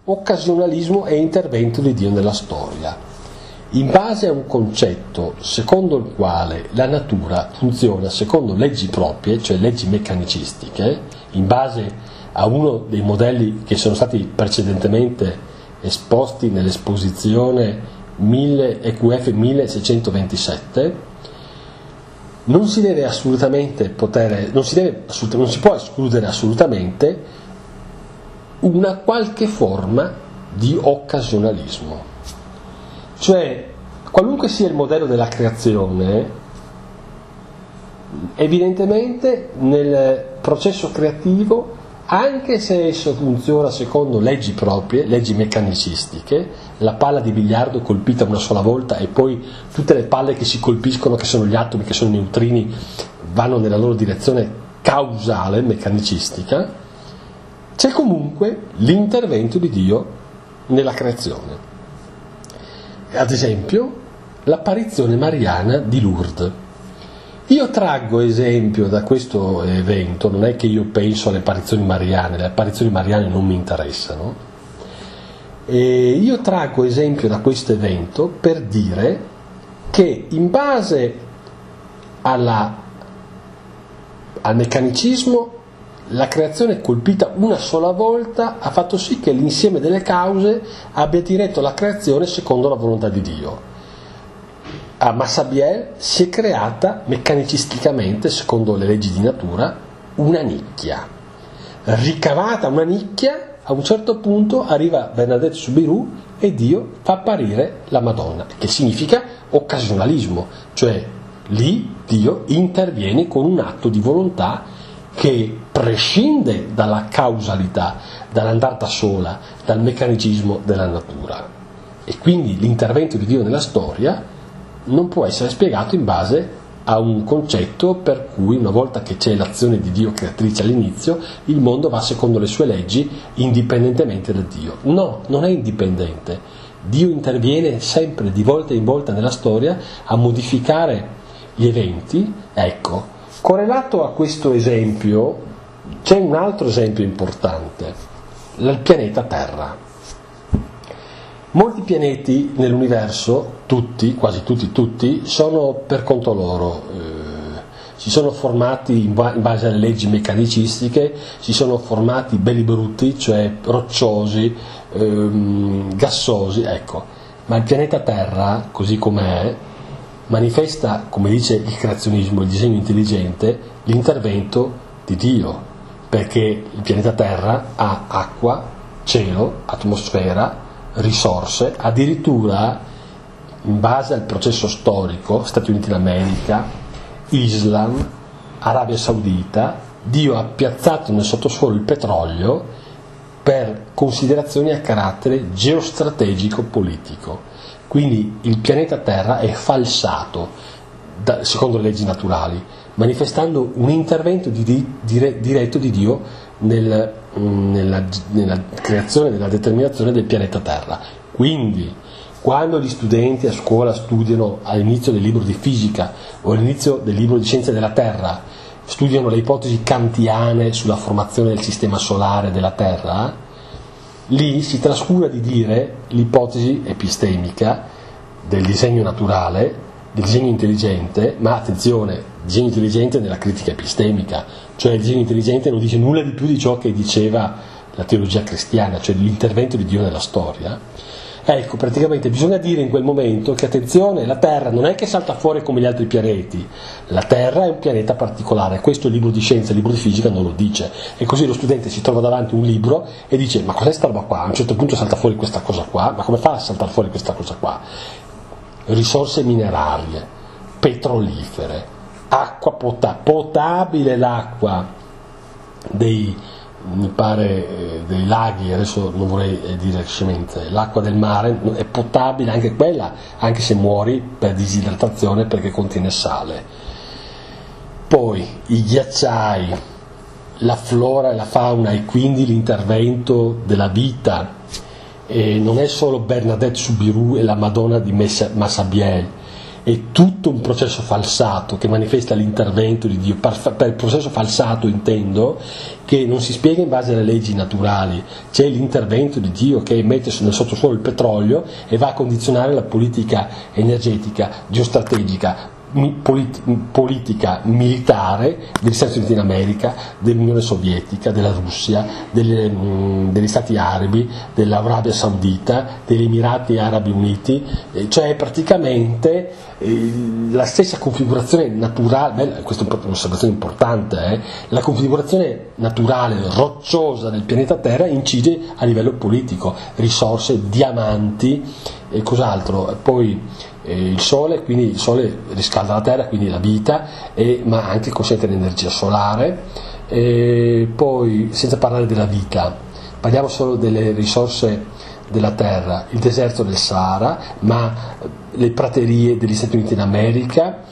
occasionalismo e intervento di Dio nella storia, in base a un concetto secondo il quale la natura funziona secondo leggi proprie, cioè leggi meccanicistiche, in base a uno dei modelli che sono stati precedentemente esposti nell'esposizione EQF 1627, non si può escludere assolutamente una qualche forma di occasionalismo. Cioè, qualunque sia il modello della creazione, evidentemente nel processo creativo, anche se esso funziona secondo leggi proprie, leggi meccanicistiche, la palla di biliardo colpita una sola volta e poi tutte le palle che si colpiscono, che sono gli atomi, che sono i neutrini, vanno nella loro direzione causale, meccanicistica, c'è comunque l'intervento di Dio nella creazione. Ad esempio, l'apparizione mariana di Lourdes. Io traggo esempio da questo evento, non è che io penso alle apparizioni mariane, le apparizioni mariane non mi interessano, e io traggo esempio da questo evento per dire che in base al meccanicismo la creazione colpita una sola volta ha fatto sì che l'insieme delle cause abbia diretto la creazione secondo la volontà di Dio. A Massabielle si è creata meccanicisticamente, secondo le leggi di natura, una nicchia. Ricavata una nicchia, a un certo punto arriva Bernadette Soubirous e Dio fa apparire la Madonna, che significa occasionalismo, cioè lì Dio interviene con un atto di volontà che prescinde dalla causalità, dall'andata sola, dal meccanicismo della natura. E quindi l'intervento di Dio nella storia non può essere spiegato in base a un concetto per cui una volta che c'è l'azione di Dio creatrice all'inizio, il mondo va secondo le sue leggi indipendentemente da Dio. No, non è indipendente. Dio interviene sempre di volta in volta nella storia a modificare gli eventi. Ecco, correlato a questo esempio c'è un altro esempio importante, il pianeta Terra. Molti pianeti nell'universo, tutti, sono per conto loro, si sono formati in base alle leggi meccanicistiche, si sono formati belli brutti, cioè rocciosi, gassosi, ecco. Ma il pianeta Terra, così com'è, manifesta, come dice il creazionismo, il disegno intelligente, l'intervento di Dio, perché il pianeta Terra ha acqua, cielo, atmosfera, risorse, addirittura in base al processo storico, Stati Uniti d'America, Islam, Arabia Saudita, Dio ha piazzato nel sottosuolo il petrolio per considerazioni a carattere geostrategico politico. Quindi il pianeta Terra è falsato secondo le leggi naturali, manifestando un intervento diretto di Dio nella creazione, nella determinazione del pianeta Terra. Quindi quando gli studenti a scuola studiano all'inizio del libro di fisica o all'inizio del libro di scienze della Terra, studiano le ipotesi kantiane sulla formazione del sistema solare della Terra, lì si trascura di dire l'ipotesi epistemica del disegno naturale, del disegno intelligente, ma attenzione, disegno intelligente nella critica epistemica, cioè il disegno intelligente non dice nulla di più di ciò che diceva la teologia cristiana, cioè l'intervento di Dio nella storia. Ecco, praticamente bisogna dire in quel momento che attenzione, la Terra non è che salta fuori come gli altri pianeti, la Terra è un pianeta particolare, questo il libro di scienza, il libro di fisica non lo dice, e così lo studente si trova davanti un libro e dice ma cos'è sta roba qua? A un certo punto salta fuori questa cosa qua, ma come fa a saltare fuori questa cosa qua? Risorse minerarie, petrolifere, acqua potabile, l'acqua dei laghi, adesso non vorrei dire scemenze, l'acqua del mare è potabile anche quella, anche se muori per disidratazione perché contiene sale. Poi i ghiacciai, la flora e la fauna e quindi l'intervento della vita. E non è solo Bernadette Soubirous e la Madonna di Massabielle, è tutto un processo falsato che manifesta l'intervento di Dio. Per il processo falsato intendo che non si spiega in base alle leggi naturali, c'è l'intervento di Dio che mette nel sottosuolo il petrolio e va a condizionare la politica energetica, geostrategica, politica militare degli Stati Uniti d'America, dell'Unione Sovietica, della Russia, degli Stati Arabi, dell'Arabia Saudita, degli Emirati Arabi Uniti, cioè praticamente la stessa configurazione naturale, questa è un'osservazione importante, la configurazione naturale rocciosa del pianeta Terra incide a livello politico, risorse, diamanti e cos'altro, poi il Sole, quindi il Sole riscalda la Terra, quindi la vita, ma anche consente l'energia solare, poi senza parlare della vita, parliamo solo delle risorse della Terra, il deserto del Sahara, ma le praterie degli Stati Uniti d'America,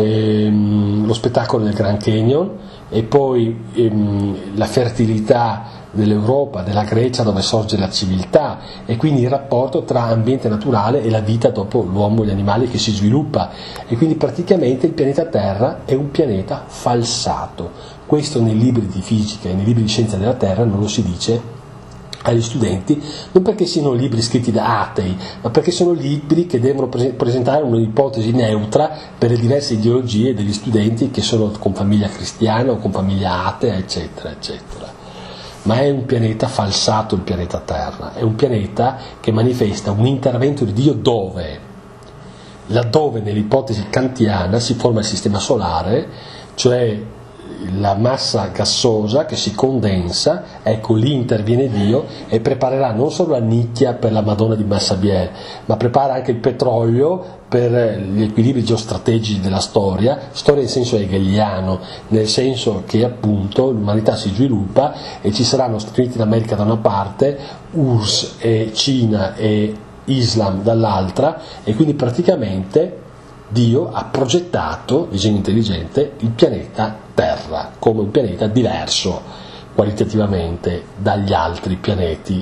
lo spettacolo del Grand Canyon e poi la fertilità dell'Europa, della Grecia dove sorge la civiltà e quindi il rapporto tra ambiente naturale e la vita dopo l'uomo e gli animali che si sviluppa e quindi praticamente il pianeta Terra è un pianeta falsato. Questo nei libri di fisica e nei libri di scienza della Terra non lo si dice agli studenti, non perché siano libri scritti da atei, ma perché sono libri che devono presentare un'ipotesi neutra per le diverse ideologie degli studenti che sono con famiglia cristiana o con famiglia atea, eccetera, eccetera. Ma è un pianeta falsato il pianeta Terra, è un pianeta che manifesta un intervento di Dio dove? Laddove nell'ipotesi kantiana si forma il sistema solare, cioè la massa gassosa che si condensa, ecco lì interviene Dio e preparerà non solo la nicchia per la Madonna di Massabielle, ma prepara anche il petrolio per gli equilibri geostrategici della storia in senso hegeliano, nel senso che appunto l'umanità si sviluppa e ci saranno Stati Uniti d'America da una parte, URSS e Cina e Islam dall'altra e quindi praticamente Dio ha progettato, disegno intelligente, il pianeta Terra come un pianeta diverso qualitativamente dagli altri pianeti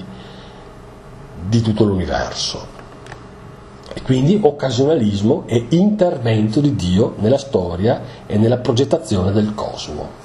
di tutto l'universo. E quindi occasionalismo e intervento di Dio nella storia e nella progettazione del cosmo.